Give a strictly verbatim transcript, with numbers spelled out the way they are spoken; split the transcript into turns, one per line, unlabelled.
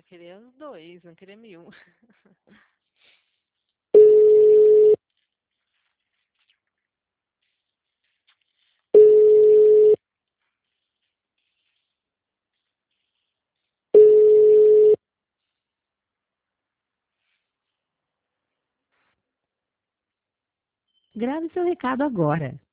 queria os dois, não queria mil.
Grave seu recado agora.